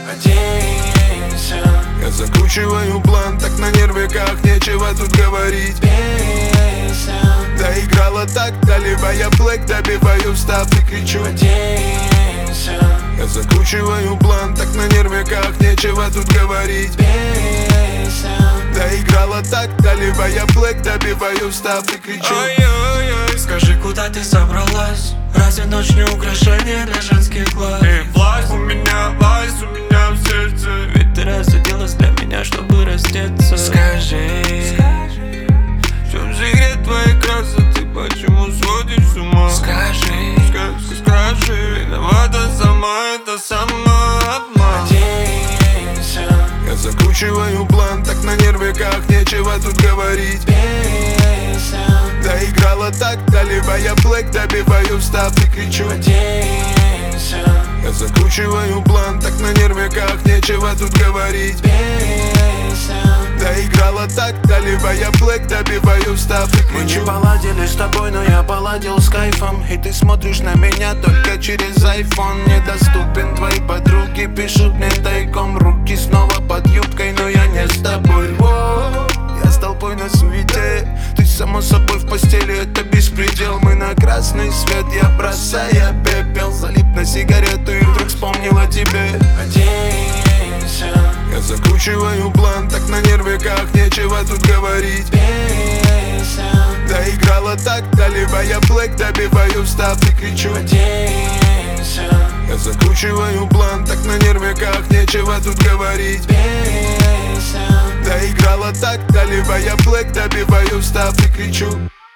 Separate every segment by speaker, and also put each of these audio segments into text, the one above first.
Speaker 1: оденься.
Speaker 2: Я закручиваю план, так на нервиках, нечего тут говорить.
Speaker 1: Песня.
Speaker 2: Доиграла так, доливая блэк, добиваю встав и кричу.
Speaker 1: Оденься.
Speaker 2: Я закручиваю план, так на нервиках, нечего тут говорить.
Speaker 1: Песня.
Speaker 2: Доиграла так, доливая блэк, добиваю встав и кричу.
Speaker 1: Ой-ой-ой, скажи, куда ты собралась? Разве ночь не украшение для женских глаз?
Speaker 3: Власть у меня в сердце.
Speaker 1: Ведь ты рассудилась для меня, чтобы раздеться. Скажи,
Speaker 3: В чем секрет твоей красоты? Почему сводишь с ума?
Speaker 1: скажи,
Speaker 3: Скажи, виновата сама, это самообман.
Speaker 1: оденься.
Speaker 2: Я закручиваю план, так на нервиках, нечего тут говорить.
Speaker 1: Песня.
Speaker 2: Доиграла так, доливая блэк, добиваю встав и кричу.
Speaker 1: Оденься.
Speaker 2: Я закручиваю план, так на нервиках, нечего тут говорить.
Speaker 1: Песня.
Speaker 2: Доиграла так, доливая блэк, добиваю встав и
Speaker 4: Мы не
Speaker 2: кричу.
Speaker 4: поладили с тобой, но я поладил с кайфом. И ты смотришь на меня только через iPhone. Недоступен, твои подруги пишут мне тайком. Руки снова под юбкой, но я не с тобой. Воу, я с толпой на суете. Ты само собой в постели, это беспредел. Мы на красный свет, я бросая пепел. Залип на сигарету и вдруг вспомнил о тебе.
Speaker 1: Оденься.
Speaker 2: Я закручиваю план, так на нервиках, нечего тут говорить.
Speaker 1: Песня.
Speaker 2: Доиграла так, доливая блэк, добиваю встав и кричу.
Speaker 1: Оденься.
Speaker 2: Я закручиваю план, так на нервиках, нечего тут говорить.
Speaker 1: Песня.
Speaker 2: Доиграла так, доливая блэк, добиваю встав и кричу.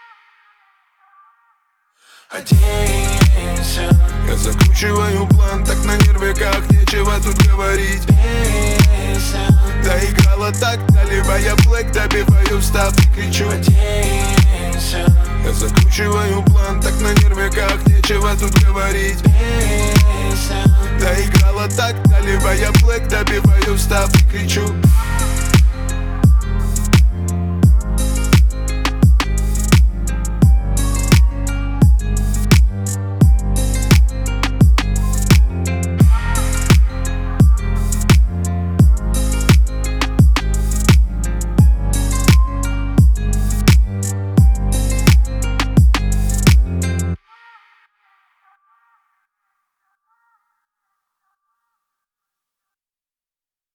Speaker 1: Оденься.
Speaker 2: Я закручиваю план, так на нервиках, нечего тут говорить.
Speaker 1: Песня.
Speaker 2: Доиграла так, доливая блэк, добиваю встав и кричу.
Speaker 1: Оденься.
Speaker 2: Я закручиваю план, так на нервиках, нечего тут говорить.
Speaker 1: Песня.
Speaker 2: Доиграла так, доливая блэк, добиваю встав и кричу.